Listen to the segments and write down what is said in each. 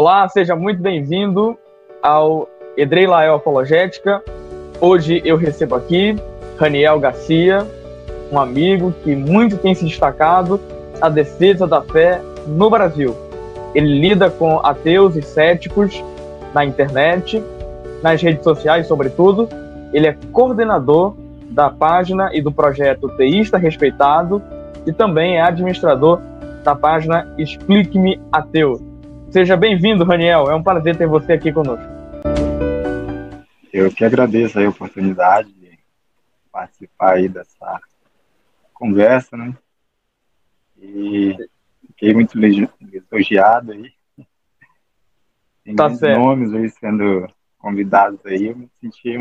Olá, seja muito bem-vindo ao Edrei Lael Apologética. Hoje eu recebo aqui Raniel Garcia, um amigo que muito tem se destacado na defesa da fé no Brasil. Ele lida com ateus e céticos na internet, nas redes sociais, sobretudo. Ele é coordenador da página e do projeto Teísta Respeitado e também é administrador da página Explique-me Ateu. Seja bem-vindo, Raniel. É um prazer ter você aqui conosco. Eu que agradeço a oportunidade de participar aí dessa conversa, né? E fiquei muito elogiado aí. Tem Tá muitos certo. nomes aí sendo convidados aí. Eu me senti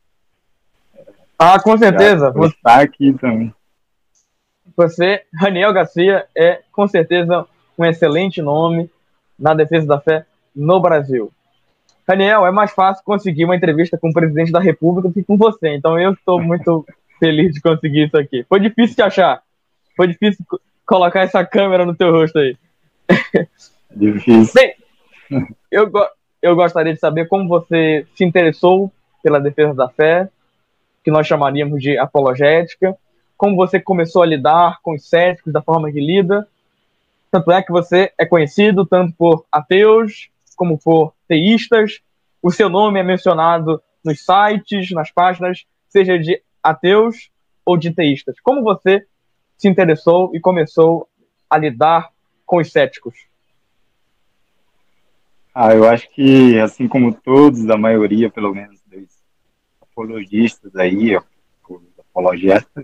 com certeza. Vou estar aqui também. Você, Raniel Garcia, é com certeza um excelente nome na defesa da fé no Brasil. Raniel, é mais fácil conseguir uma entrevista com o presidente da República do que com você, então eu estou muito feliz de conseguir isso aqui. Foi difícil te achar, foi difícil colocar essa câmera no teu rosto aí. Difícil. Bem, eu gostaria de saber como você se interessou pela defesa da fé, que nós chamaríamos de apologética, como você começou a lidar com os céticos da forma que lida. Tanto é que você é conhecido tanto por ateus como por teístas. O seu nome é mencionado nos sites, nas páginas, seja de ateus ou de teístas. Como você se interessou e começou a lidar com os céticos? Eu acho que, assim como todos, a maioria, pelo menos, dos apologistas aí, os apologetas,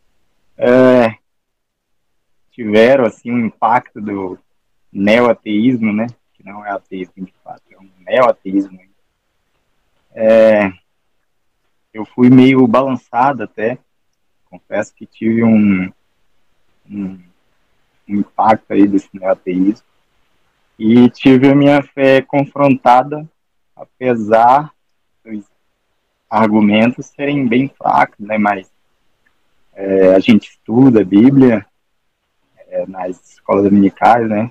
tiveram, assim, um impacto do neoateísmo, né? Que não é ateísmo, de fato, é um neoateísmo. Eu fui meio balançado até, confesso que tive um impacto aí desse neoateísmo, e tive a minha fé confrontada, apesar dos argumentos serem bem fracos, né? Mas a gente estuda a Bíblia nas escolas dominicais, né?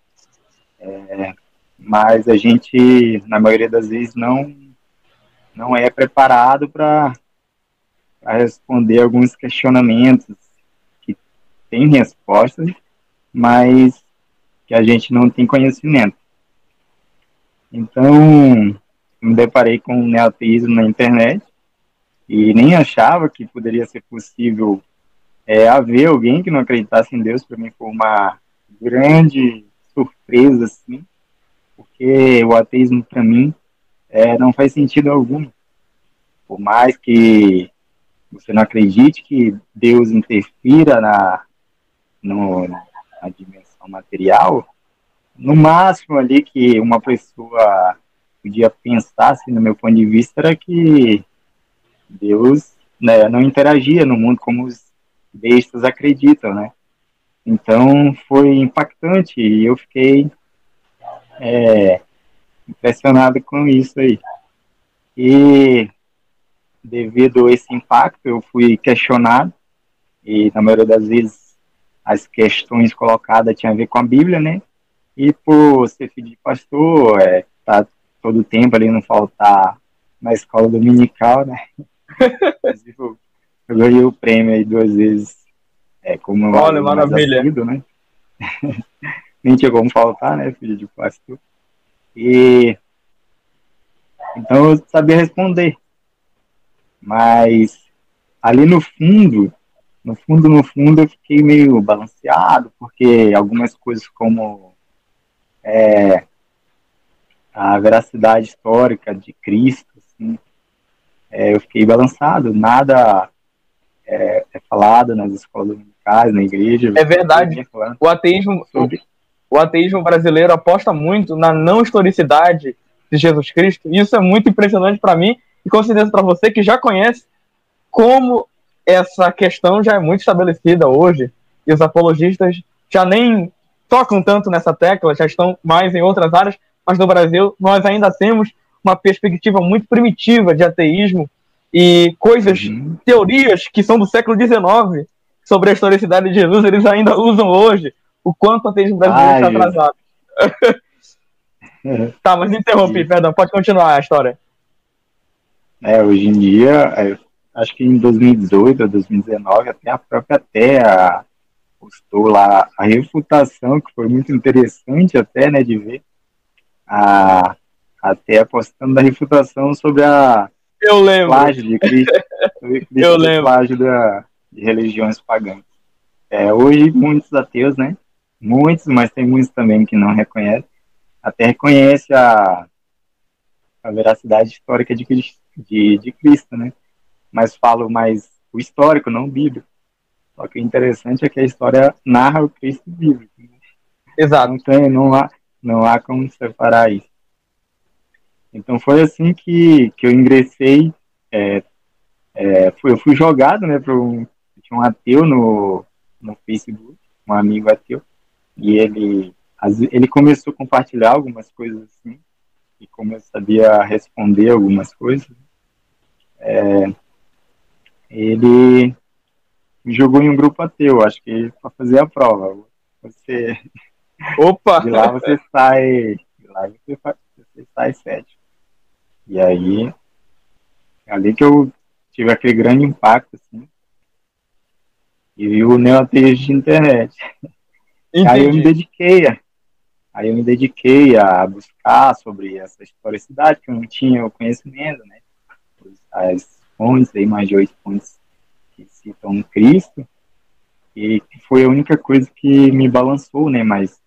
Mas a gente, na maioria das vezes, não é preparado para responder alguns questionamentos que têm respostas, mas que a gente não tem conhecimento. Então, me deparei com o neoateísmo na internet e nem achava que poderia ser possível haver alguém que não acreditasse em Deus. Para mim foi uma grande surpresa, assim, porque o ateísmo, para mim, não faz sentido algum. Por mais que você não acredite que Deus interfira na dimensão material, no máximo ali que uma pessoa podia pensar, assim, no meu ponto de vista, era que Deus, né, não interagia no mundo como os bestas acreditam, né? Então foi impactante e eu fiquei impressionado com isso aí. E devido a esse impacto eu fui questionado e na maioria das vezes as questões colocadas tinham a ver com a Bíblia, né? E por ser filho de pastor, tá todo o tempo ali, não faltar na escola dominical, né? Eu ganhei o prêmio aí 2 vezes, como um Olha, aluno mais maravilha. assíduo, né? Nem tinha como faltar, né, filho de pastor. E então eu sabia responder. Mas ali no fundo, eu fiquei meio balanceado, porque algumas coisas como a veracidade histórica de Cristo, assim, eu fiquei balançado. Nada é falado nas escolas dominicais, na igreja. É verdade. O ateísmo brasileiro aposta muito na não historicidade de Jesus Cristo. Isso é muito impressionante para mim e com certeza para você que já conhece como essa questão já é muito estabelecida hoje e os apologistas já nem tocam tanto nessa tecla, já estão mais em outras áreas, mas no Brasil nós ainda temos uma perspectiva muito primitiva de ateísmo e coisas, teorias que são do século XIX sobre a historicidade de Jesus, eles ainda usam hoje. O quanto o ateísmo brasileiro está atrasado. Tá, mas interrompi, E, perdão, pode continuar a história. hoje em dia, acho que em 2018 ou 2019, até a própria Terra postou lá a refutação, que foi muito interessante até, né, de ver, a, até postando da refutação sobre Eu o lembro, plágio de Cristo, sobre eu Cristo ser lembro. plágio de religiões pagãs. Hoje, muitos ateus, né, muitos, mas tem muitos também que não reconhecem, até reconhece a veracidade histórica de Cristo, né, mas falo mais o histórico, não o bíblico. Só que o interessante é que a história narra o Cristo bíblico. Exato. Não há como separar isso. Então foi assim que eu ingressei, é, eu fui jogado, né, tinha um ateu no Facebook, um amigo ateu, e ele começou a compartilhar algumas coisas assim, e como eu sabia responder algumas coisas, ele me jogou em um grupo ateu, acho que para fazer a prova. Você, Opa! de lá você sai cético. E aí, é ali que eu tive aquele grande impacto, assim, e vi o neoateísmo de internet. Aí eu me Entendi. dediquei, aí eu me dediquei a buscar sobre essa historicidade, que eu não tinha o conhecimento, né? As fontes, aí mais de 8 fontes que citam Cristo, e foi a única coisa que me balançou, né? Mas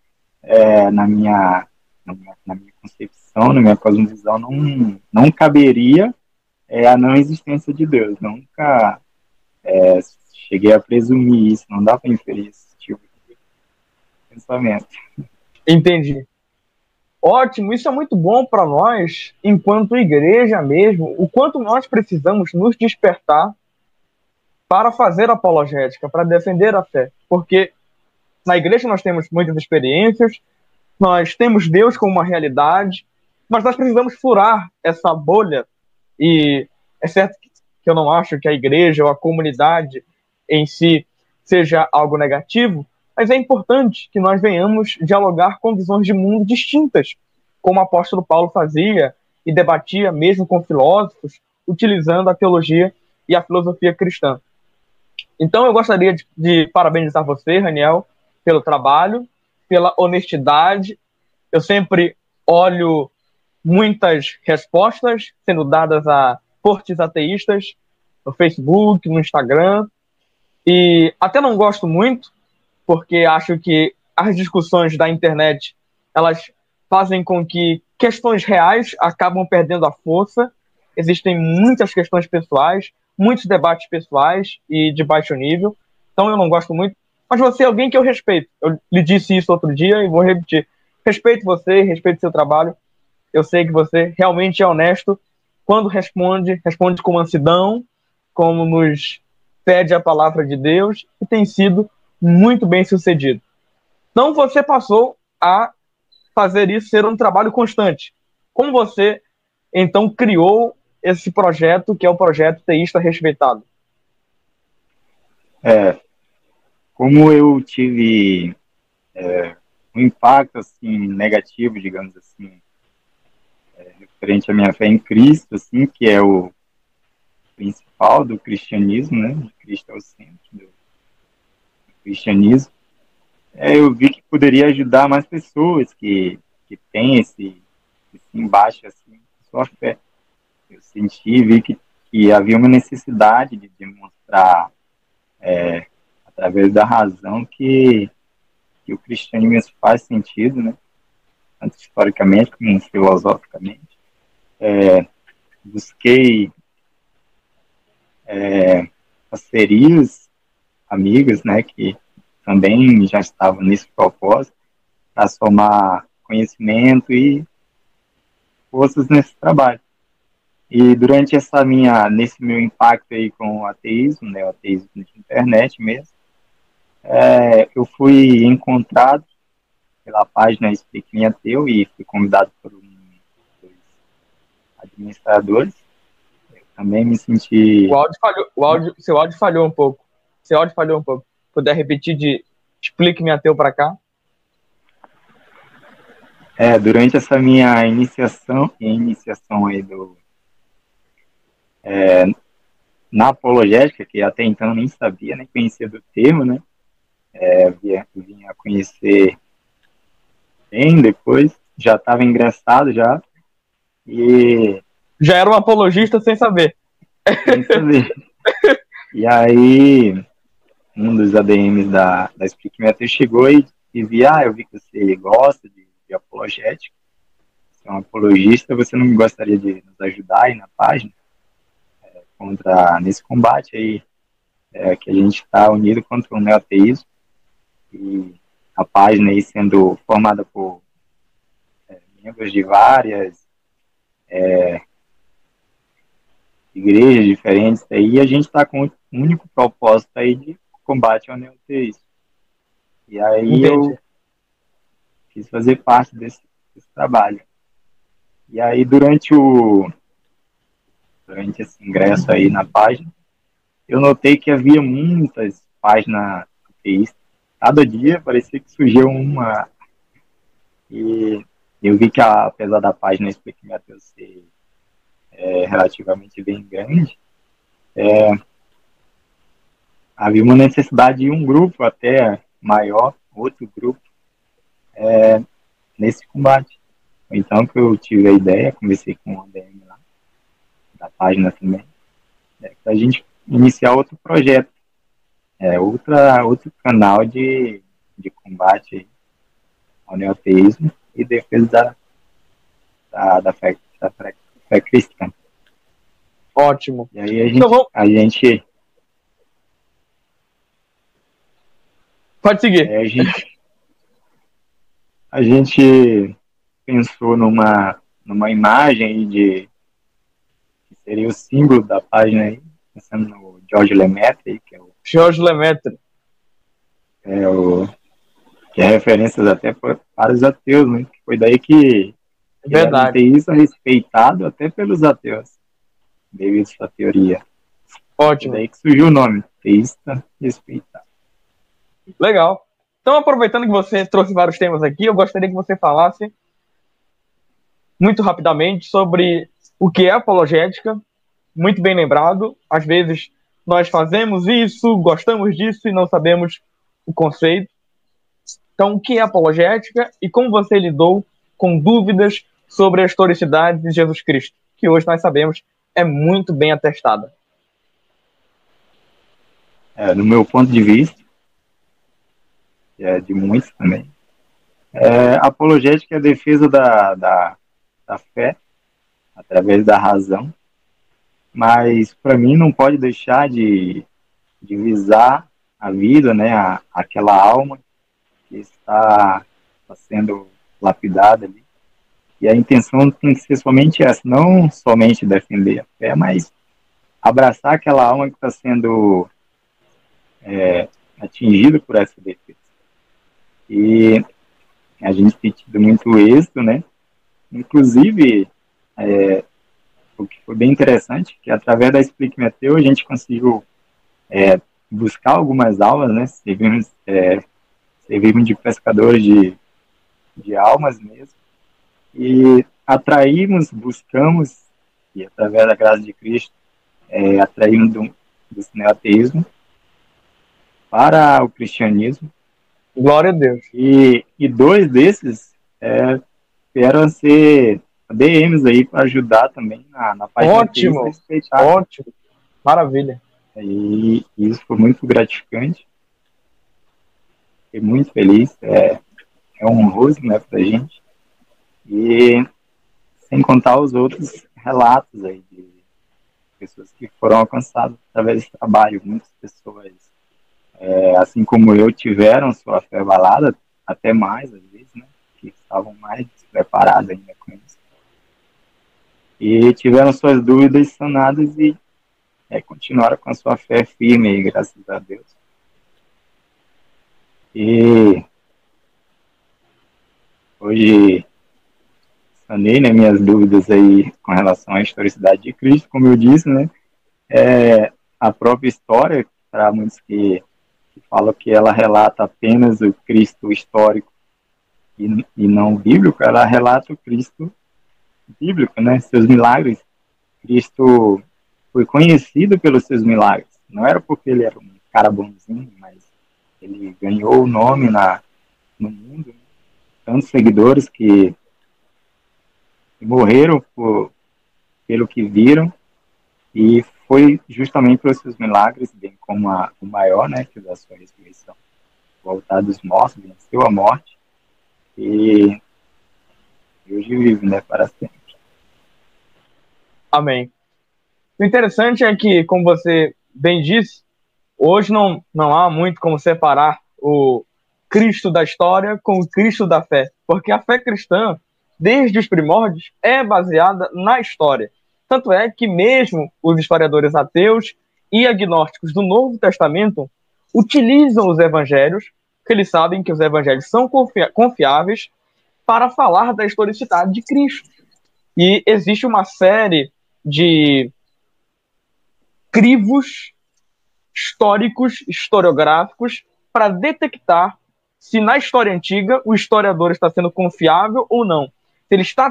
na minha concepção, na minha cosmovisão, não caberia a não existência de Deus. Nunca cheguei a presumir isso, não dá para inferir esse tipo de pensamento. Entendi. Ótimo, isso é muito bom para nós, enquanto igreja mesmo, o quanto nós precisamos nos despertar para fazer apologética, para defender a fé. Porque na igreja nós temos muitas experiências, nós temos Deus como uma realidade, mas nós precisamos furar essa bolha. E é certo que eu não acho que a igreja ou a comunidade em si seja algo negativo, mas é importante que nós venhamos dialogar com visões de mundo distintas, como o apóstolo Paulo fazia e debatia mesmo com filósofos, utilizando a teologia e a filosofia cristã. Então eu gostaria de parabenizar você, Raniel, pelo trabalho, pela honestidade. Eu sempre olho muitas respostas sendo dadas a cortes ateístas no Facebook, no Instagram, e até não gosto muito, porque acho que as discussões da internet, elas fazem com que questões reais acabam perdendo a força. Existem muitas questões pessoais, muitos debates pessoais e de baixo nível, então eu não gosto muito. Mas você é alguém que eu respeito. Eu lhe disse isso outro dia e vou repetir. Respeito você, respeito seu trabalho. Eu sei que você realmente é honesto. Quando responde, responde com mansidão, como nos pede a palavra de Deus, e tem sido muito bem sucedido. Então você passou a fazer isso ser um trabalho constante. Como você, então, criou esse projeto, que é o projeto Teísta Respeitado? É, como eu tive um impacto assim negativo, digamos assim, referente à minha fé em Cristo, assim, que é o principal do cristianismo, né? Cristo é o centro do cristianismo. Eu vi que poderia ajudar mais pessoas que têm esse embate assim, com sua fé. Eu senti, vi que havia uma necessidade de demonstrar, através da razão, que o cristianismo faz sentido, né? Tanto historicamente como filosoficamente. Busquei parcerias, amigas, né, que também já estavam nesse propósito, para somar conhecimento e forças nesse trabalho. E durante nesse meu impacto aí com o ateísmo, né, o ateísmo de internet mesmo, eu fui encontrado pela página Explique Me Ateu e fui convidado por dos administradores. Eu também me senti. Seu áudio falhou um pouco. Seu áudio falhou um pouco. Puder repetir de explique-me ateu para cá? Durante essa minha iniciação aí na apologética, que até então nem sabia, nem conhecia do termo, né? Vim a conhecer bem depois, já estava ingressado já, e Já era um apologista sem saber. sem saber. E aí, um dos ADMs da Explique Método chegou e via, eu vi que você gosta de apologética, você é um apologista, você não gostaria de nos ajudar aí na página nesse combate aí, que a gente está unido contra o neoteísmo, e a página aí sendo formada por membros de várias igrejas diferentes aí, e a gente está com um único propósito aí de combate ao neoteísmo. E aí Entendi. eu quis fazer parte desse trabalho. E aí durante esse ingresso aí na página, eu notei que havia muitas páginas ateístas. Cada dia parecia que surgiu uma. E eu vi que, apesar da página Explique Método ser relativamente bem grande, havia uma necessidade de um grupo até maior, outro grupo, nesse combate. Então que eu tive a ideia, conversei com o ADM lá, da página também, para a gente iniciar outro projeto, outro canal de combate ao neoteísmo e defesa da fé cristã. Ótimo. E aí a gente pode seguir. A gente pensou numa imagem que seria o símbolo da página aí, pensando no George Lemaitre, que é o George Lemaitre. Que é referências até para os ateus, né? Foi daí que era um teísta respeitado até pelos ateus, devido a sua teoria. Ótimo. Foi daí que surgiu o nome, teísta respeitado. Legal. Então, aproveitando que você trouxe vários temas aqui, eu gostaria que você falasse muito rapidamente sobre o que é apologética, muito bem lembrado. Às vezes nós fazemos isso, gostamos disso e não sabemos o conceito. Então, o que é apologética e como você lidou com dúvidas sobre a historicidade de Jesus Cristo, que hoje nós sabemos é muito bem atestada? No meu ponto de vista, de muitos também, apologética é a defesa da fé através da razão, mas para mim não pode deixar de visar a vida, né, aquela alma que está sendo lapidada ali. E a intenção tem que ser somente essa, não somente defender a fé, mas abraçar aquela alma que está sendo atingida por essa defesa. E a gente tem tido muito êxito, né? Inclusive, o que foi bem interessante, que através da Explique Método a gente conseguiu buscar algumas aulas, né? Servimos de pescadores de almas mesmo, e buscamos, e através da graça de Cristo, atraímos do neoteísmo para o cristianismo. Glória a Deus. E dois desses vieram ser DMs aí para ajudar também na página. Ótimo, ótimo, maravilha. E isso foi muito gratificante. Fiquei muito feliz, é honroso, né, pra gente. E sem contar os outros relatos aí de pessoas que foram alcançadas através desse trabalho. Muitas pessoas, assim como eu, tiveram sua fé abalada, até mais às vezes, né, que estavam mais despreparadas ainda com isso. E tiveram suas dúvidas sanadas e continuaram com a sua fé firme aí, graças a Deus. E hoje sanei, né, minhas dúvidas aí com relação à historicidade de Cristo, como eu disse, né, a própria história, para muitos que falam que ela relata apenas o Cristo histórico, e não bíblico, ela relata o Cristo bíblico, né? Seus milagres. Cristo foi conhecido pelos seus milagres. Não era porque ele era um cara bonzinho, mas ele ganhou o nome no mundo, né? Tantos seguidores que morreram pelo que viram, e foi justamente pelos seus milagres, bem como o maior, né, que é da sua ressurreição, voltar dos mortos, venceu a morte, e hoje vive, né, para sempre. Amém. O interessante é que, como você bem disse, hoje não há muito como separar o Cristo da história com o Cristo da fé, porque a fé cristã, desde os primórdios, é baseada na história. Tanto é que mesmo os historiadores ateus e agnósticos do Novo Testamento utilizam os evangelhos, porque eles sabem que os evangelhos são confiáveis para falar da historicidade de Cristo. E existe uma série de crivos históricos, historiográficos, para detectar se na história antiga o historiador está sendo confiável ou não. Se ele está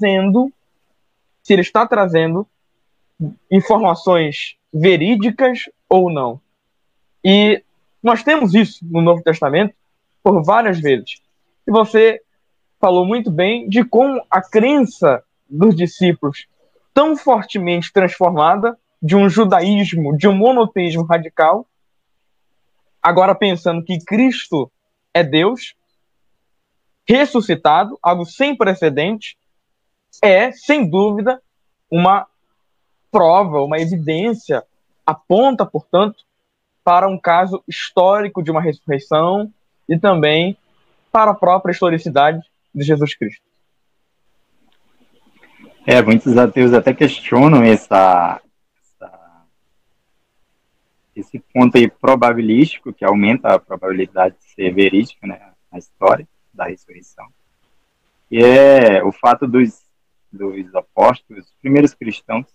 trazendo informações verídicas ou não. E nós temos isso no Novo Testamento por várias vezes. E você falou muito bem de como a crença dos discípulos, tão fortemente transformada de um judaísmo, de um monoteísmo radical, agora pensando que Cristo é Deus, ressuscitado, algo sem precedente, é, sem dúvida, uma prova, uma evidência, aponta, portanto, para um caso histórico de uma ressurreição e também para a própria historicidade de Jesus Cristo. Muitos ateus até questionam esse ponto aí probabilístico, que aumenta a probabilidade de ser verídica, né, a história da ressurreição. E é o fato dos apóstolos, os primeiros cristãos,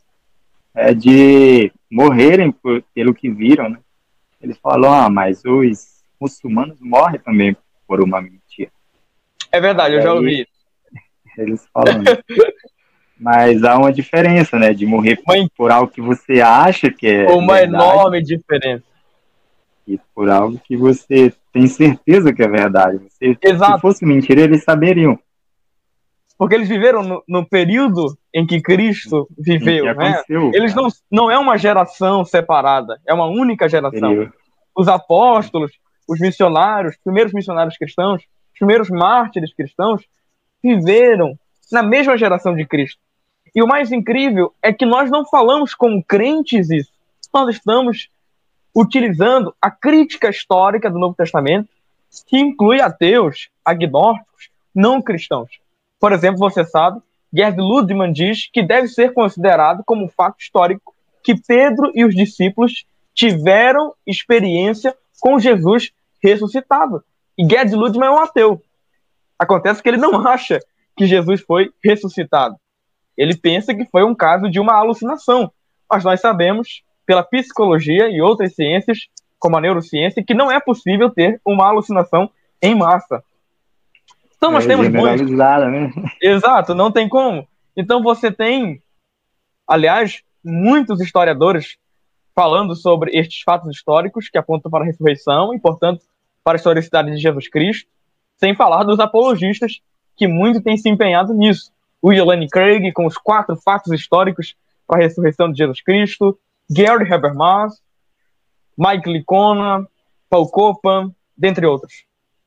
de morrerem pelo que viram, né? Eles falam, mas os muçulmanos morrem também por uma mentira. É verdade, eu já ouvi. Eles falam isso. Mas há uma diferença, né, de morrer por algo que você acha que é uma verdade, enorme diferença. E por algo que você tem certeza que é verdade. Exato. Se fosse mentira, eles saberiam. Porque eles viveram no período em que Cristo viveu, né? Eles não é uma geração separada, é uma única geração. Os apóstolos, os missionários, os primeiros missionários cristãos, os primeiros mártires cristãos, viveram na mesma geração de Cristo. E o mais incrível é que nós não falamos como crentes isso. Nós estamos utilizando a crítica histórica do Novo Testamento, que inclui ateus, agnósticos, não cristãos. Por exemplo, você sabe, Gerd Ludemann diz que deve ser considerado como um fato histórico que Pedro e os discípulos tiveram experiência com Jesus ressuscitado. E Gerd Ludemann é um ateu. Acontece que ele não acha que Jesus foi ressuscitado. Ele pensa que foi um caso de uma alucinação. Mas nós sabemos, pela psicologia e outras ciências, como a neurociência, que não é possível ter uma alucinação em massa. Então nós temos né? Exato, não tem como. Então você tem, aliás, muitos historiadores falando sobre estes fatos históricos que apontam para a ressurreição e, portanto, para a historicidade de Jesus Cristo, sem falar dos apologistas que muito têm se empenhado nisso. William Lane Craig, com os 4 fatos históricos para a ressurreição de Jesus Cristo, Gary Habermas, Mike Licona, Paul Copan, dentre outros.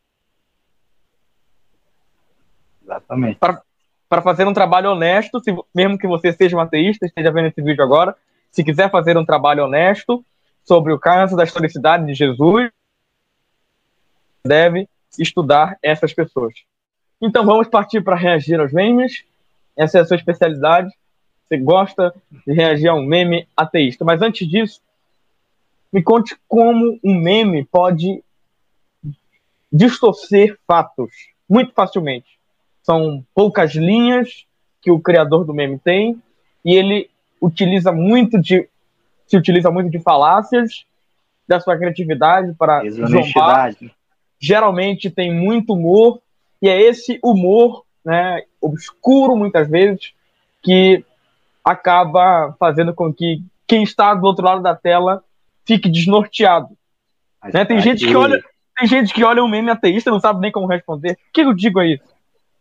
Exatamente. Para fazer um trabalho honesto, mesmo que você seja um ateísta, esteja vendo esse vídeo agora, se quiser fazer um trabalho honesto sobre o caso da historicidade de Jesus, deve estudar essas pessoas. Então vamos partir para reagir aos memes. Essa é a sua especialidade. Você gosta de reagir a um meme ateísta. Mas antes disso, me conte como um meme pode distorcer fatos muito facilmente. São poucas linhas que o criador do meme tem e ele se utiliza muito de falácias da sua criatividade para zombar. Geralmente tem muito humor E é esse humor, né, obscuro muitas vezes, que acaba fazendo com que quem está do outro lado da tela fique desnorteado. Né? Tem gente que olha um meme ateísta e não sabe nem como responder. O que eu digo a isso?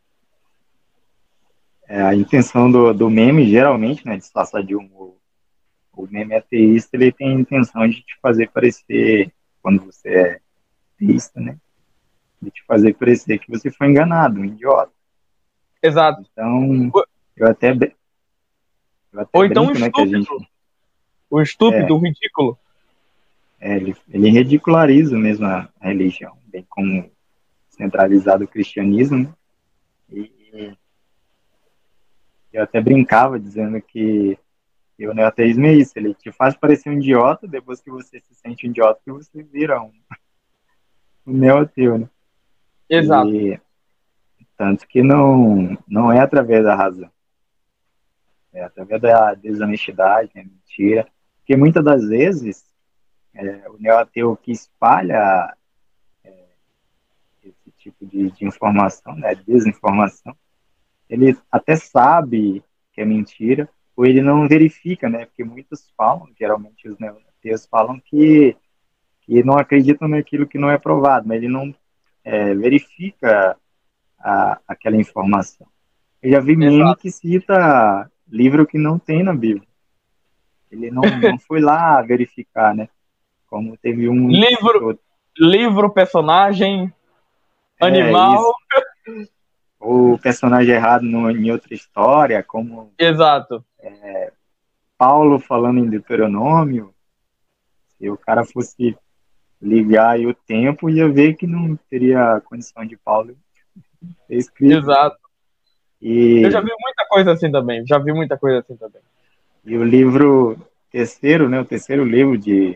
A intenção do meme, geralmente, né, disfarçar de humor. O meme ateísta, ele tem a intenção de te fazer parecer, quando você é ateísta, né, de te fazer parecer que você foi enganado, um idiota. Exato. Então, eu até Ou então brinco, né, que a gente... O estúpido, o ridículo. Ele ridiculariza mesmo a religião, bem como centralizado o cristianismo, né? E eu até brincava dizendo que o neoateísmo é isso, ele te faz parecer um idiota, depois que você se sente um idiota, que você vira um neoateu, né? Exato. E tanto que não é através da razão, é através da desonestidade, né, mentira, porque muitas das vezes o neoateu que espalha esse tipo de informação, né, desinformação, ele até sabe que é mentira, ou ele não verifica, né, porque muitos falam, geralmente os neoateus falam que não acreditam naquilo que não é provado, mas ele não verifica aquela informação. Eu já vi meme Exato. que cita livro que não tem na Bíblia. Ele não foi lá verificar, né? Como teve um que citou. Livro, personagem, animal. Isso. Ou personagem errado em outra história, como Exato. Paulo falando em Deuteronômio. Se o cara fosse ligar aí o tempo, ia ver que não teria condição de Paulo ter escrito. Exato. Eu já E, vi muita coisa assim também. e o livro terceiro, né? O terceiro livro de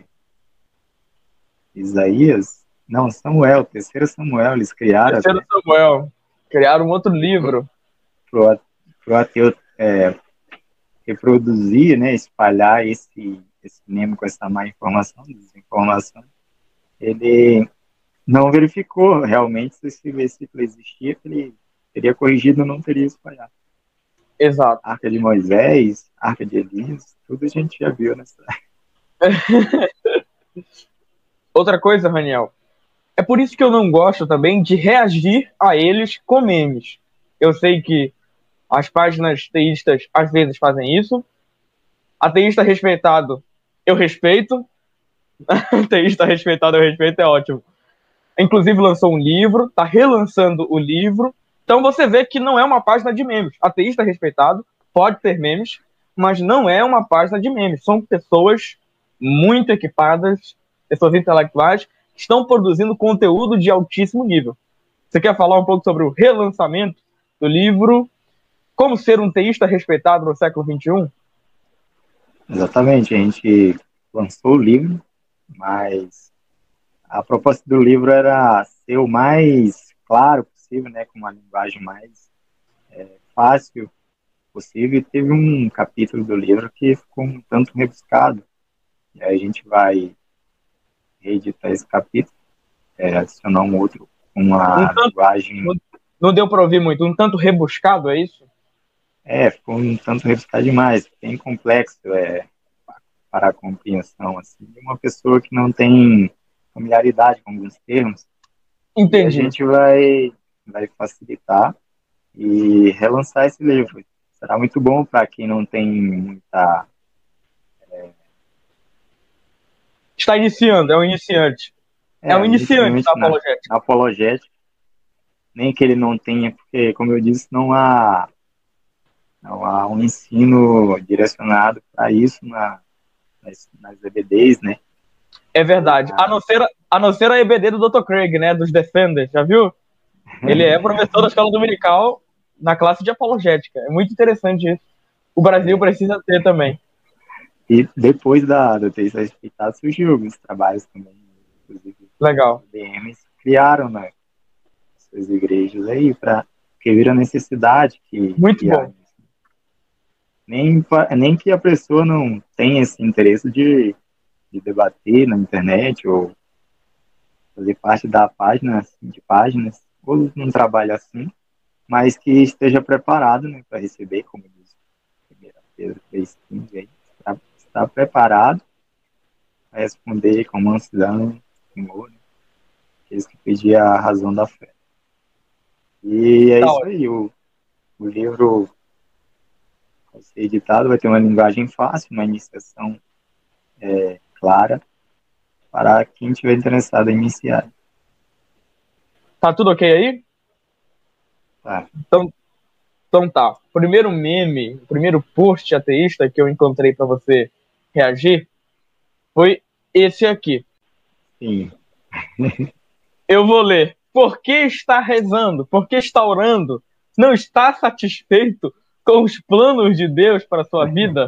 Isaías, não, Samuel, o terceiro Samuel, eles criaram Terceiro até Samuel. Criaram um outro livro. pro ateu reproduzir, né? Espalhar esse meme com essa má informação, desinformação. Ele não verificou realmente se esse versículo existia, que ele teria corrigido ou não teria espalhado. Exato. Arca de Moisés, Arca de Elias, tudo a gente já viu nessa. Outra coisa, Raniel, é por isso que eu não gosto também de reagir a eles com memes. Eu sei que as páginas teístas às vezes fazem isso. Ateísta respeitado, eu respeito. Ateísta respeitado, eu respeito, é ótimo. Inclusive lançou um livro, tá relançando o livro. Então você vê que não é uma página de memes. Ateísta respeitado, pode ter memes, mas não é uma página de memes. São pessoas muito equipadas, pessoas intelectuais, que estão produzindo conteúdo de altíssimo nível. Você quer falar um pouco sobre o relançamento do livro Como Ser um Teísta Respeitado no Século XXI? Exatamente, a gente lançou o livro, mas a proposta do livro era ser o mais claro possível, né, com uma linguagem mais fácil possível, e teve um capítulo do livro que ficou um tanto rebuscado, e aí a gente vai reeditar esse capítulo, adicionar um outro com uma linguagem... Não deu para ouvir muito, um tanto rebuscado, é isso? Ficou um tanto rebuscado demais, bem complexo, para a compreensão, assim, de uma pessoa que não tem familiaridade com alguns termos. Entendi. E a gente vai facilitar e relançar esse livro. Será muito bom para quem não tem muita... Está iniciando, é um iniciante. É um iniciante na apologética. Nem que ele não tenha, porque, como eu disse, não há um ensino direcionado para isso nas EBDs, né? É verdade. A não ser a EBD do Dr. Craig, né? Dos Defenders, já viu? Ele é professor da escola dominical na classe de apologética. É muito interessante isso. O Brasil precisa ter também. E depois do Teísta Respeitado surgiu alguns trabalhos também, inclusive. Legal. Os DMs criaram, né, suas igrejas aí, porque viram a necessidade que... Muito bom. Nem que a pessoa não tenha esse interesse de debater na internet ou fazer parte da página, assim, de páginas, ou num trabalho assim, mas que esteja preparado, né, para receber, como diz 1 Pedro 3,15 aí, está preparado para responder com mansidão, temor, né, aqueles que pedir a razão da fé. E é Tá isso ótimo. aí, o livro vai ser editado, vai ter uma linguagem fácil, uma iniciação clara, para quem estiver interessado em iniciar. Tá tudo ok aí? Tá. Então, então tá. O primeiro meme, o primeiro post ateísta que eu encontrei para você reagir foi esse aqui. Sim. Eu vou ler. Por que está rezando? Por que está orando? Não está satisfeito com os planos de Deus para a sua vida?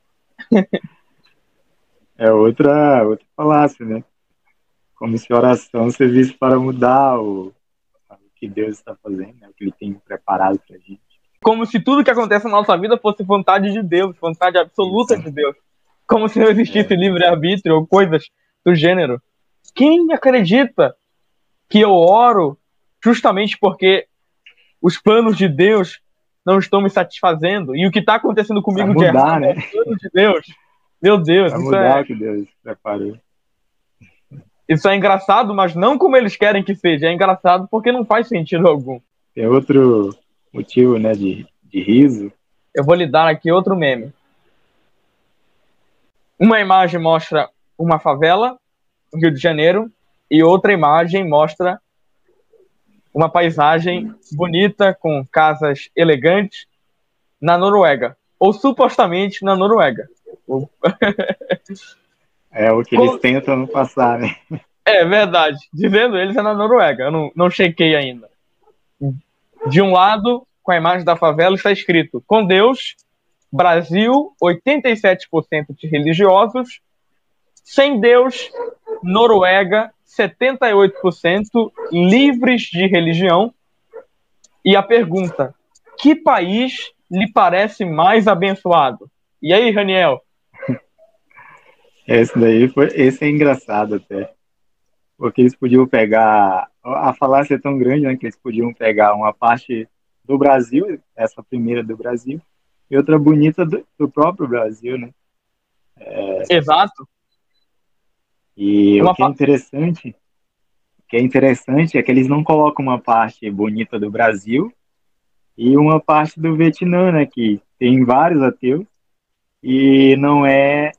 É outra falácia, né? Como se oração servisse para mudar o que Deus está fazendo, né? O que Ele tem preparado para a gente. Como se tudo que acontece na nossa vida fosse vontade de Deus, vontade absoluta Exato. de Deus. Como se não existisse É, livre-arbítrio ou coisas do gênero. Quem acredita que eu oro justamente porque os planos de Deus não estão me satisfazendo e o que está acontecendo para comigo de mudar, errado é né? o plano de Deus? Meu Deus, Para mudar o que Deus preparou. isso é engraçado, mas não como eles querem que seja. É engraçado porque não faz sentido algum. Tem outro motivo, né, de riso. Eu vou lhe dar aqui outro meme. Uma imagem mostra uma favela no Rio de Janeiro e outra imagem mostra uma paisagem bonita com casas elegantes na Noruega, ou supostamente na Noruega. É o que eles tentam passar, né? É verdade, dizendo eles é na Noruega, eu não chequei ainda. De um lado, com a imagem da favela, está escrito: com Deus, Brasil, 87% de religiosos, sem Deus, Noruega, 78% livres de religião. E a pergunta: que país lhe parece mais abençoado? E aí, Raniel? Esse é engraçado até. Porque eles podiam pegar. A falácia é tão grande, né? Que eles podiam pegar uma parte do Brasil, essa primeira do Brasil, e outra bonita do próprio Brasil, né? Exato. E Uma, o que é interessante é que eles não colocam uma parte bonita do Brasil e uma parte do Vietnã, né? Que tem vários ateus e não é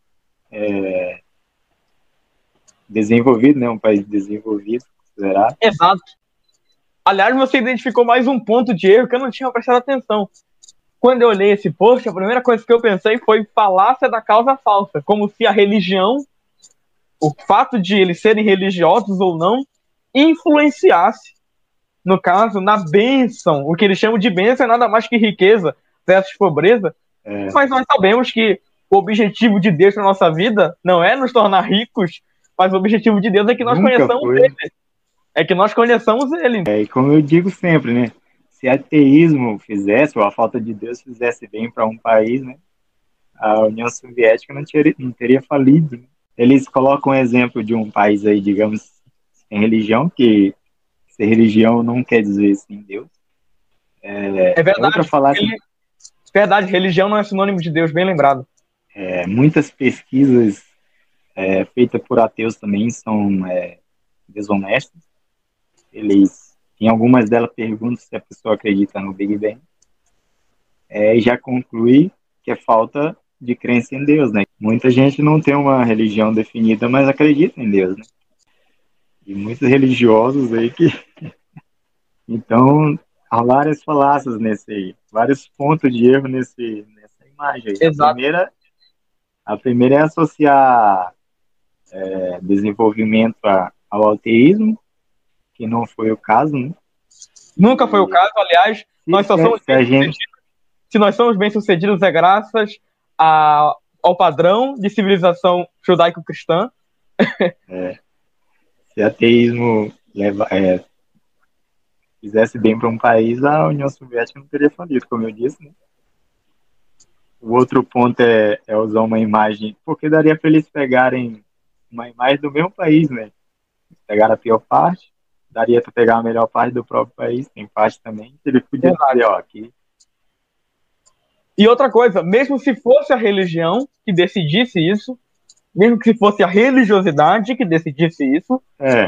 desenvolvido, né? Um país desenvolvido, considerado. exato. Aliás, você identificou mais um ponto de erro que eu não tinha prestado atenção. Quando eu olhei esse post, a primeira coisa que eu pensei foi falácia da causa falsa, como se a religião, o fato de eles serem religiosos ou não, influenciasse, no caso, na bênção. O que eles chamam de bênção é nada mais que riqueza versus pobreza. Mas nós sabemos que o objetivo de Deus na nossa vida não é nos tornar ricos, mas o objetivo de Deus é que nós Nunca conheçamos foi. Ele. É que nós conheçamos Ele. E como eu digo sempre, né? Se ateísmo fizesse, ou a falta de Deus fizesse bem para um país, né? A União Soviética não teria falido. Né? Eles colocam um exemplo de um país aí, digamos, sem religião, que ser religião não quer dizer sem Deus. É É outra verdade. falácia. Verdade, religião não é sinônimo de Deus, bem lembrado. Muitas pesquisas feitas por ateus também são desonestas. Eles, em algumas delas, perguntam se a pessoa acredita no Big Bang. E já conclui que é falta de crença em Deus, né? Muita gente não tem uma religião definida, mas acredita em Deus, né? E muitos religiosos aí que... Então, há várias falácias nesse aí, vários pontos de erro nessa imagem aí. Exato. A primeira é associar desenvolvimento ao ateísmo, que não foi o caso, né? Nunca foi o caso, aliás, nós só somos Se a gente... bem-sucedidos. Se nós somos bem-sucedidos é graças ao padrão de civilização judaico-cristã. Se ateísmo fizesse bem para um país, a União Soviética não teria falido, como eu disse, né? O outro ponto é usar uma imagem, porque daria para eles pegarem uma imagem do mesmo país, né? Pegaram a pior parte daria para pegar a melhor parte do próprio país, tem parte também, ele podia Verdade. dizer, ó, aqui. E outra coisa, mesmo se fosse a religião que decidisse isso, mesmo que fosse a religiosidade que decidisse isso,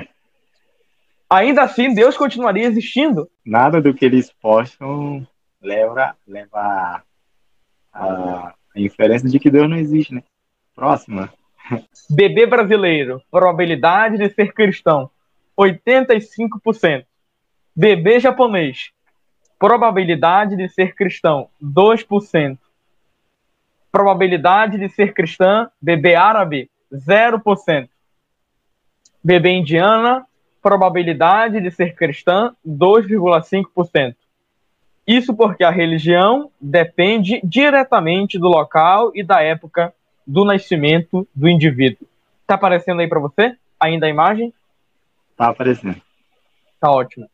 ainda assim Deus continuaria existindo. Nada do que eles postam leva a inferência de que Deus não existe, né? Próxima. Bebê brasileiro, probabilidade de ser cristão, 85%. Bebê japonês, probabilidade de ser cristão, 2%. Probabilidade de ser cristã, bebê árabe, 0%. Bebê indiana, probabilidade de ser cristã, 2,5%. Isso porque a religião depende diretamente do local e da época do nascimento do indivíduo. Tá aparecendo aí para você? Ainda a imagem? Tá aparecendo. Tá ótimo.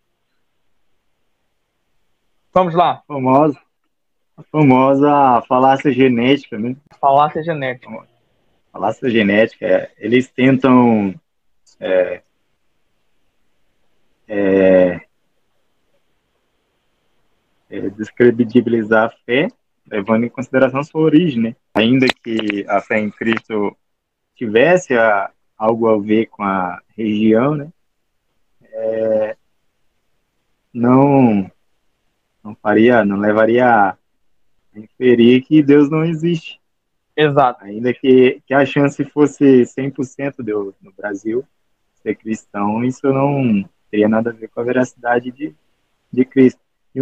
Vamos lá. A famosa falácia genética, né? Falácia genética. Falácia genética, eles tentam descredibilizar a fé, levando em consideração sua origem, né? Ainda que a fé em Cristo tivesse algo a ver com a região, né? Não não levaria a inferir que Deus não existe. Exato. Ainda que a chance fosse 100% no Brasil ser cristão, isso não teria nada a ver com a veracidade de Cristo. E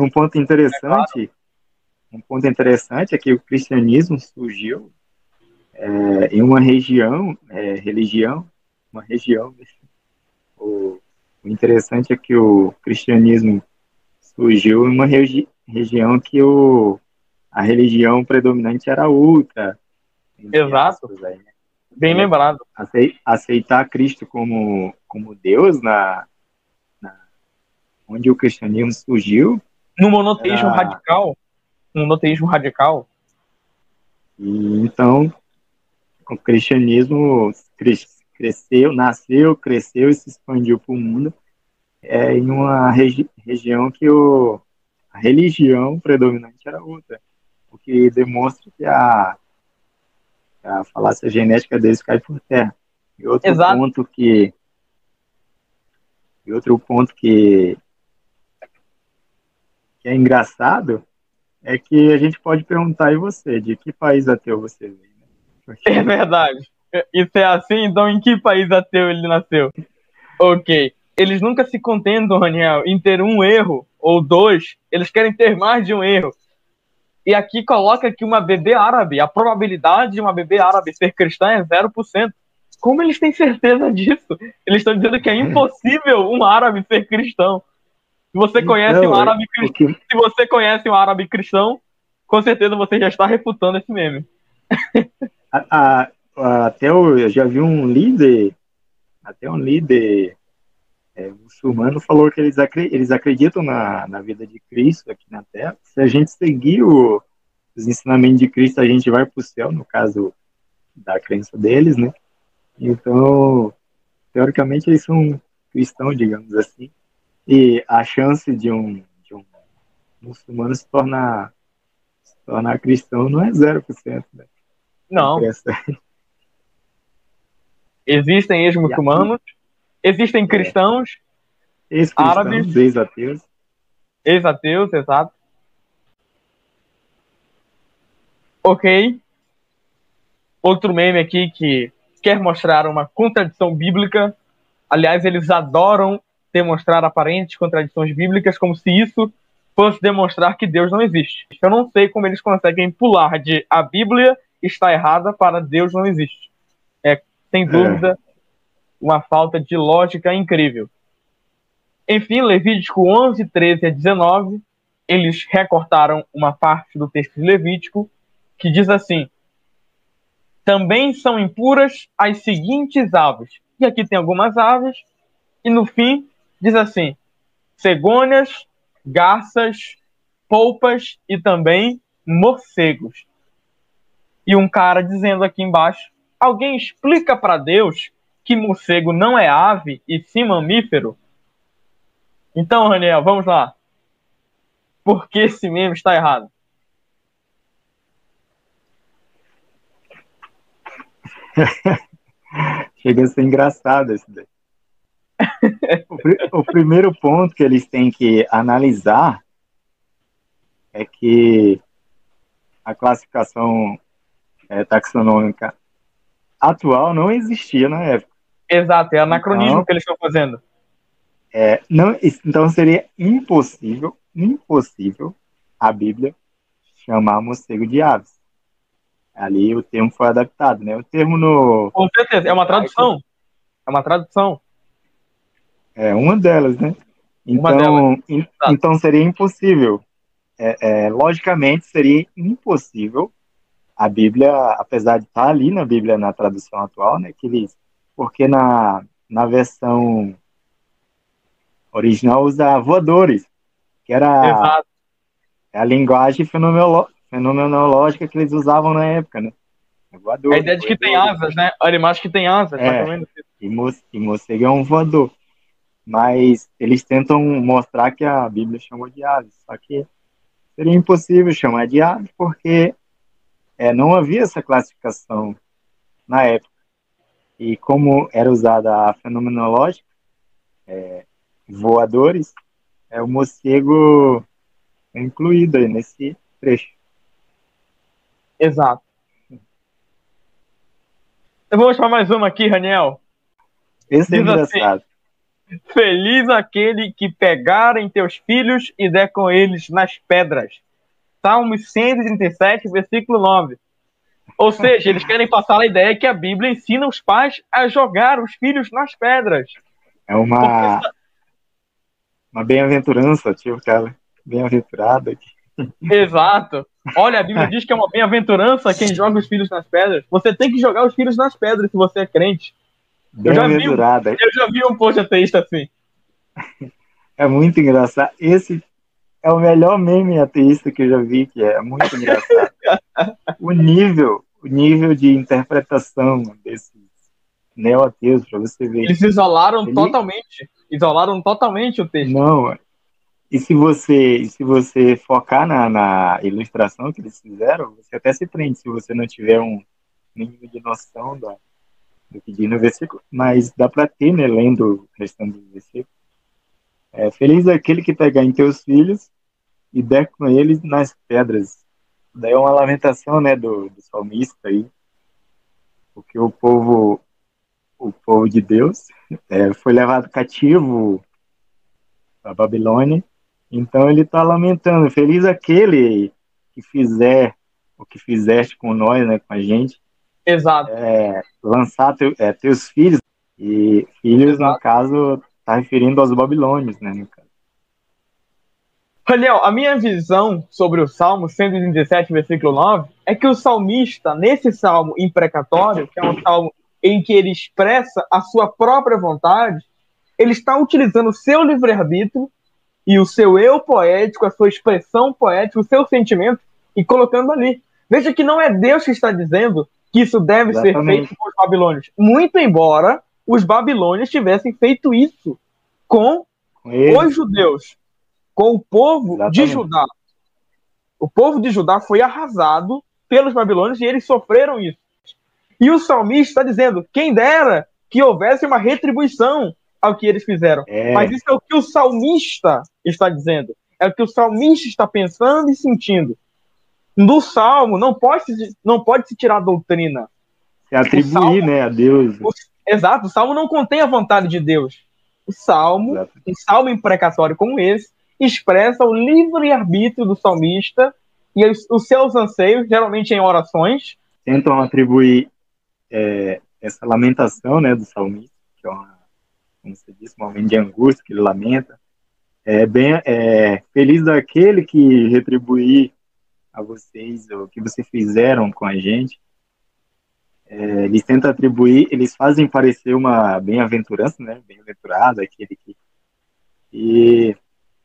um ponto interessante é que o cristianismo surgiu em uma religião, uma região. O interessante é que o cristianismo surgiu em uma região que a religião predominante era outra. Exato. Aí, né? Bem lembrado. Aceitar Cristo como Deus onde o cristianismo surgiu. No monoteísmo radical. Um monoteísmo radical. E então, o cristianismo nasceu, cresceu e se expandiu para o mundo em uma região que a religião predominante era outra, o que demonstra que a falácia genética deles cai por terra. E outro Exato. ponto que é engraçado é que a gente pode perguntar, e você, de que país ateu você vem? Né? Porque... É verdade. Isso é assim, então em que país ateu ele nasceu? Ok. Eles nunca se contentam, Raniel, em ter um erro ou dois. Eles querem ter mais de um erro. E aqui coloca que uma bebê árabe, a probabilidade de uma bebê árabe ser cristã é 0%. Como eles têm certeza disso? Eles estão dizendo que é impossível um árabe ser cristão. Se você conhece um árabe cristão, se você conhece um árabe cristão, com certeza você já está refutando esse meme. Até eu já vi um líder muçulmano falou que eles acreditam na vida de Cristo aqui na Terra. Se a gente seguir os ensinamentos de Cristo, a gente vai para o céu, no caso da crença deles, né? Então, teoricamente, eles são cristãos, digamos assim. E a chance de um muçulmano se tornar cristão não é 0%, né? Não. Existem ex-muçulmanos, existem cristãos, árabes, ex-ateus. Ex-ateus, exato. Ok. Outro meme aqui que quer mostrar uma contradição bíblica. Aliás, eles adoram demonstrar aparentes contradições bíblicas como se isso fosse demonstrar que Deus não existe. Eu não sei como eles conseguem pular de a Bíblia está errada para Deus não existe. É, sem dúvida, uma falta de lógica incrível. Enfim, Levítico 11, 13 a 19, eles recortaram uma parte do texto de Levítico que diz assim: também são impuras as seguintes aves. E aqui tem algumas aves, e no fim diz assim: cegônias, garças, polpas e também morcegos. E um cara dizendo aqui embaixo: alguém explica para Deus que morcego não é ave e sim mamífero? Então, Raniel, vamos lá. Por que esse meme está errado? Chega a ser engraçado esse daí. O primeiro ponto que eles têm que analisar é que a classificação taxonômica atual não existia na época. Exato, é anacronismo Então, que eles estão fazendo. então seria impossível a Bíblia chamar morcego de aves. Ali o termo foi adaptado, né? O termo no Com certeza, é uma tradução. É uma tradução. é uma delas, né? Uma delas. Então seria impossível. Logicamente seria impossível a Bíblia, apesar de estar ali na Bíblia na tradução atual, né? Porque na versão original usa voadores, que era Exato. a linguagem fenomenológica que eles usavam na época, né? A Voadores, ideia de que tem roedores. asas, né? Animais que têm asas, mais ou menos. E morcego é um voador. Mas eles tentam mostrar que a Bíblia chamou de aves. Só que seria impossível chamar de aves porque não havia essa classificação na época. E como era usada a fenomenológica, voadores, o morcego é incluído aí nesse trecho. Exato. Eu vou mostrar mais uma aqui, Raniel. Esse é Diz assim: engraçado. feliz aquele que pegar em teus filhos e der com eles nas pedras. Salmos 137, versículo 9. Ou seja, eles querem passar a ideia que a Bíblia ensina os pais a jogar os filhos nas pedras. É uma bem-aventurança, tipo aquela bem-aventurada aqui. Exato. Olha, a Bíblia diz que é uma bem-aventurança quem joga os filhos nas pedras. Você tem que jogar os filhos nas pedras se você é crente. Bem-aventurada. Eu já vi um post ateísta assim. É muito engraçado. Esse é o melhor meme ateísta que eu já vi, que é muito engraçado. O nível de interpretação desses neo-ateus, para você ver. Eles isolaram totalmente o texto. Não, e se você focar na ilustração que eles fizeram, você até se prende se você não tiver um mínimo de noção do que diz no versículo, mas dá para ter, né, lendo o restante do versículo. Feliz é aquele que pegar em teus filhos e der com eles nas pedras. Daí é uma lamentação, né, do salmista aí, porque o povo de Deus foi levado cativo à Babilônia, então ele está lamentando, feliz aquele que fizer o que fizeste com nós, né, com a gente, Exato. lançar teus filhos, e filhos, no Exato. caso, está referindo aos babilônios, né, no caso. Daniel, a minha visão sobre o Salmo 117, versículo 9, é que o salmista, nesse salmo imprecatório, que é um salmo em que ele expressa a sua própria vontade, ele está utilizando o seu livre-arbítrio e o seu eu poético, a sua expressão poética, o seu sentimento, e colocando ali. Veja que não é Deus que está dizendo que isso deve ser feito com os babilônios. Muito embora os babilônios tivessem feito isso com os judeus, com o povo de Judá. O povo de Judá foi arrasado pelos babilônios e eles sofreram isso. E o salmista está dizendo, quem dera que houvesse uma retribuição ao que eles fizeram. Mas isso é o que o salmista está dizendo. É o que o salmista está pensando e sentindo. No salmo não pode se tirar a doutrina. Se atribuir, né, a Deus. Exato, o salmo não contém a vontade de Deus. Um salmo imprecatório como esse, expressa o livre-arbítrio do salmista e os seus anseios, geralmente em orações. Tentam atribuir essa lamentação, né, do salmista, que é como você disse, um momento de angústia que ele lamenta. Feliz daquele que retribuir a vocês o que vocês fizeram com a gente. Eles tentam atribuir, eles fazem parecer uma bem-aventurança, né, bem-aventurado, aquele que... E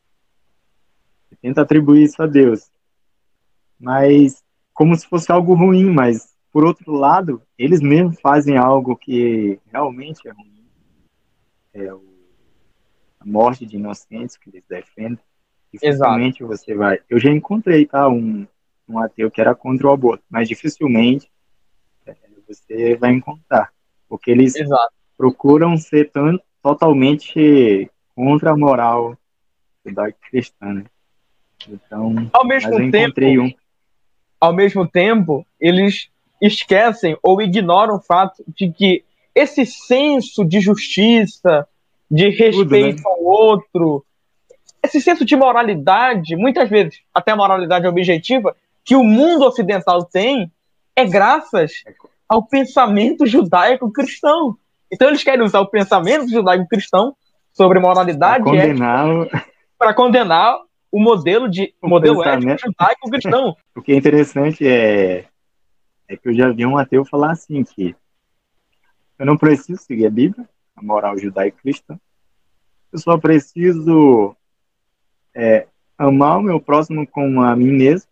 tenta atribuir isso a Deus. Mas como se fosse algo ruim, mas por outro lado, eles mesmos fazem algo que realmente é ruim. a morte de inocentes que eles defendem. Exato, Dificilmente você vai. Eu já encontrei, tá, um ateu que era contra o aborto, mas dificilmente você vai encontrar, porque eles exato. procuram ser totalmente contra a moral judaico-cristã, né? Então, Ao mas mesmo eu encontrei tempo, um. ao mesmo tempo, eles esquecem ou ignoram o fato de que esse senso de justiça, de Tudo, né? respeito ao outro, esse senso de moralidade, muitas vezes até moralidade objetiva, que o mundo ocidental tem, é graças ao pensamento judaico-cristão. Então eles querem usar o pensamento judaico-cristão sobre Para moralidade e ética condenar para condenar o o modelo ético pensamento. judaico-cristão. O que é interessante é que eu já vi um ateu falar assim, que eu não preciso seguir a Bíblia, a moral judaico-cristã, eu só preciso amar o meu próximo como a mim mesmo.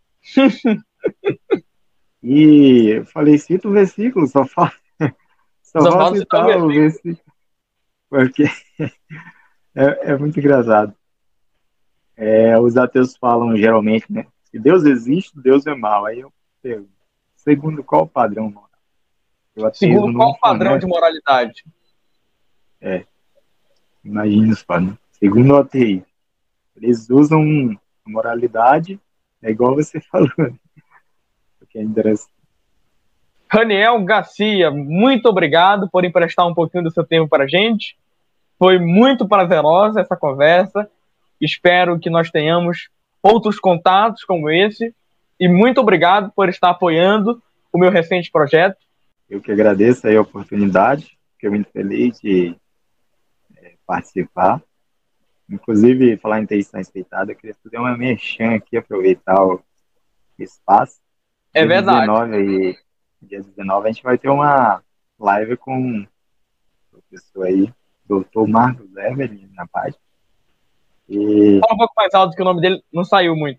E eu falei, cita o versículo, só Só falta falo citar o citar o versículo. versículo, porque é muito engraçado. Os ateus falam geralmente, né? Se Deus existe, Deus é mau. Aí eu pergunto, segundo qual padrão moral? O Segundo ateísmo não qual padrão de fornece. moralidade? É, imagina os padrões. Segundo o ateísmo, eles usam a moralidade, é igual você falou, né? Que é interessante. Raniel Garcia, muito obrigado por emprestar um pouquinho do seu tempo para a gente. Foi muito prazerosa essa conversa. Espero que nós tenhamos outros contatos como esse. E muito obrigado por estar apoiando o meu recente projeto. Eu que agradeço aí a oportunidade, fiquei muito feliz de participar. Inclusive, falar em TI respeitada, eu queria fazer uma merchan aqui, aproveitar o espaço. É Dia verdade. 19 aí, dia 19 a gente vai ter uma live com o professor aí, doutor Marcos Evelyn, na página. E Fala um pouco mais alto que o nome dele não saiu muito.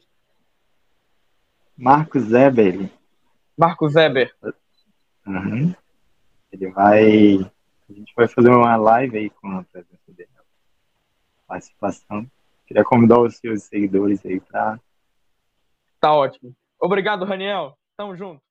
Marcos Evelyn, Marcos Weber. uhum, ele vai, a gente vai fazer uma live aí com a presença dele, participação. Queria convidar os seus seguidores aí para Tá ótimo. Obrigado, Raniel. Tamo junto.